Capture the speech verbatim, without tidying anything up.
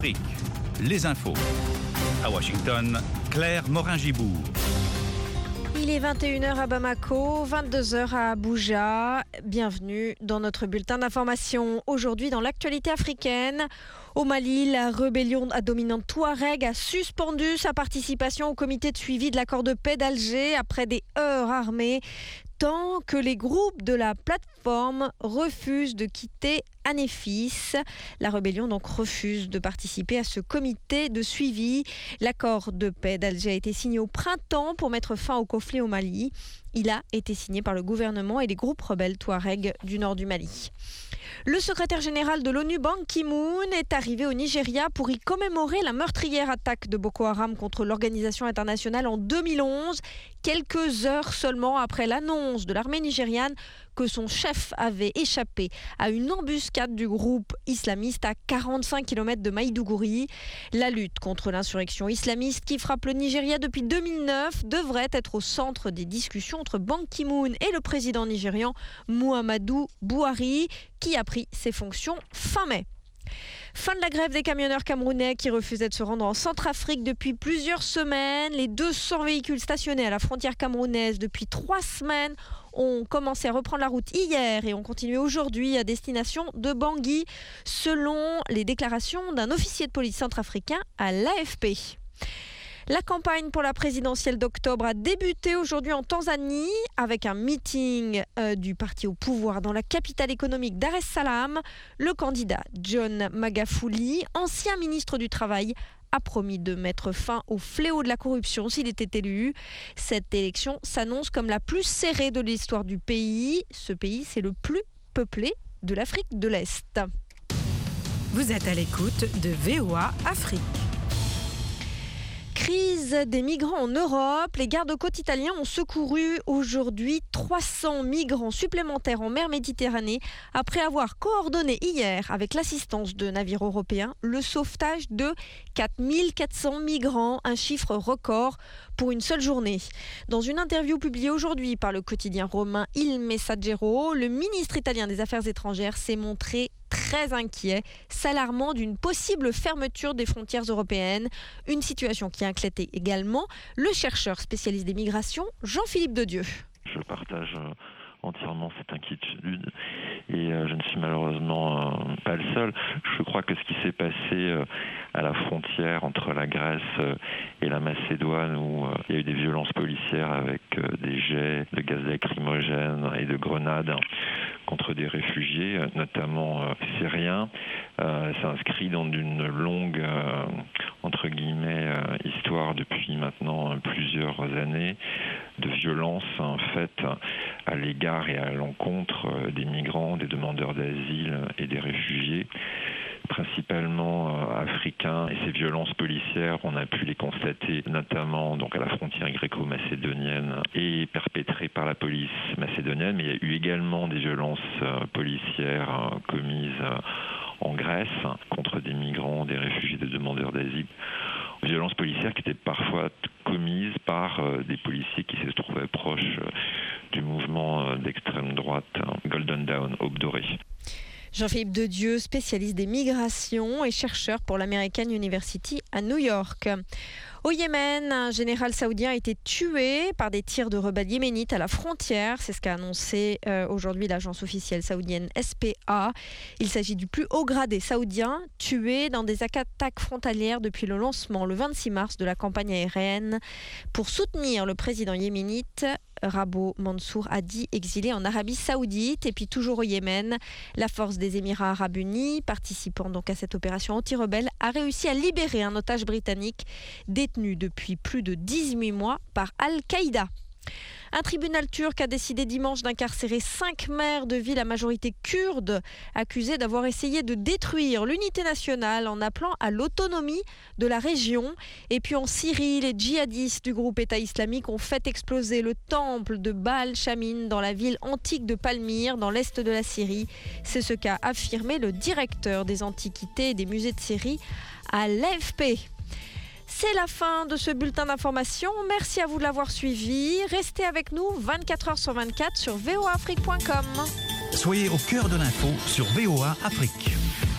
Afrique, les infos. À Washington, Claire Morin-Gibourg. Il est vingt et une heures à Bamako, vingt-deux heures à Abuja. Bienvenue dans notre bulletin d'information. Aujourd'hui, dans l'actualité africaine, au Mali, la rébellion à dominante Touareg a suspendu sa participation au comité de suivi de l'accord de paix d'Alger après des heurts armés, tant que les groupes de la plateforme refusent de quitter Anéfis. La rébellion donc refuse de participer à ce comité de suivi. L'accord de paix d'Alger a été signé au printemps pour mettre fin au conflit au Mali. Il a été signé par le gouvernement et les groupes rebelles Touareg du nord du Mali. Le secrétaire général de l'ONU, Ban Ki-moon, est arrivé au Nigeria pour y commémorer la meurtrière attaque de Boko Haram contre l'organisation internationale en deux mille onze, quelques heures seulement après l'annonce de l'armée nigériane que son chef avait échappé à une embuscade du groupe islamiste à quarante-cinq kilomètres de Maïdougouri. La lutte contre l'insurrection islamiste qui frappe le Nigeria depuis deux mille neuf devrait être au centre des discussions entre Ban Ki-moon et le président nigérian Muhammadu Buhari, qui a pris ses fonctions fin mai. Fin de la grève des camionneurs camerounais qui refusaient de se rendre en Centrafrique depuis plusieurs semaines. Les deux cents véhicules stationnés à la frontière camerounaise depuis trois semaines ont commencé à reprendre la route hier et ont continué aujourd'hui à destination de Bangui, selon les déclarations d'un officier de police centrafricain à l'A F P. La campagne pour la présidentielle d'octobre a débuté aujourd'hui en Tanzanie avec un meeting euh, du parti au pouvoir dans la capitale économique Dar es Salaam. Le candidat John Magufuli, ancien ministre du Travail, a promis de mettre fin au fléau de la corruption s'il était élu. Cette élection s'annonce comme la plus serrée de l'histoire du pays. Ce pays, c'est le plus peuplé de l'Afrique de l'Est. Vous êtes à l'écoute de V O A Afrique. Crise des migrants en Europe. Les gardes-côtes italiens ont secouru aujourd'hui trois cents migrants supplémentaires en mer Méditerranée après avoir coordonné hier, avec l'assistance de navires européens, le sauvetage de quatre mille quatre cents migrants, un chiffre record pour une seule journée. Dans une interview publiée aujourd'hui par le quotidien romain Il Messaggero, le ministre italien des Affaires étrangères s'est montré très inquiet, s'alarmant d'une possible fermeture des frontières européennes, une situation qui inquiétait également le chercheur spécialiste des migrations, Jean-Philippe Dedieu. Je partage entièrement cette inquiétude et euh, je ne suis malheureusement euh, pas le seul. Je crois que ce qui s'est passé euh, à la frontière entre la Grèce euh, et la Macédoine, où euh, il y a eu des violences policières avec euh, des jets de gaz lacrymogène et de grenades contre des réfugiés, notamment euh, syriens, euh, s'inscrit dans une longue, euh, entre guillemets, euh, histoire depuis maintenant plusieurs années de violence en fait à l'égard et à l'encontre des migrants, des demandeurs d'asile et des réfugiés, principalement euh, africains. Et ces violences policières, on a pu les constater notamment donc à la frontière gréco-macédonienne et perpétrées par la police macédonienne, mais il y a eu également des violences euh, policières euh, commises euh, en Grèce contre des migrants, des réfugiés, des demandeurs d'asile. Violences policières qui étaient parfois commises par euh, des policiers qui se trouvaient proches euh, du mouvement euh, d'extrême droite euh, Golden Dawn, Aube dorée. Jean-Philippe Dedieu, spécialiste des migrations et chercheur pour l'American University à New York. Au Yémen, un général saoudien a été tué par des tirs de rebelles yéménites à la frontière. C'est ce qu'a annoncé euh, aujourd'hui l'agence officielle saoudienne S P A. Il s'agit du plus haut gradé saoudien tué dans des attaques frontalières depuis le lancement le vingt-six mars de la campagne aérienne pour soutenir le président yéménite Rabo Mansour Hadi, exilé en Arabie Saoudite. Et puis toujours au Yémen, la force des Émirats Arabes Unis, participant donc à cette opération anti-rebelle, a réussi à libérer un otage britannique détenu depuis plus de dix-huit mois par Al-Qaïda. Un tribunal turc a décidé dimanche d'incarcérer cinq maires de villes à majorité kurde accusés d'avoir essayé de détruire l'unité nationale en appelant à l'autonomie de la région. Et puis en Syrie, les djihadistes du groupe État islamique ont fait exploser le temple de Baal Shamin dans la ville antique de Palmyre, dans l'est de la Syrie. C'est ce qu'a affirmé le directeur des antiquités et des musées de Syrie à l'A F P. C'est la fin de ce bulletin d'information. Merci à vous de l'avoir suivi. Restez avec nous vingt-quatre heures sur vingt-quatre sur v o a afrique point com. Soyez au cœur de l'info sur V O A Afrique.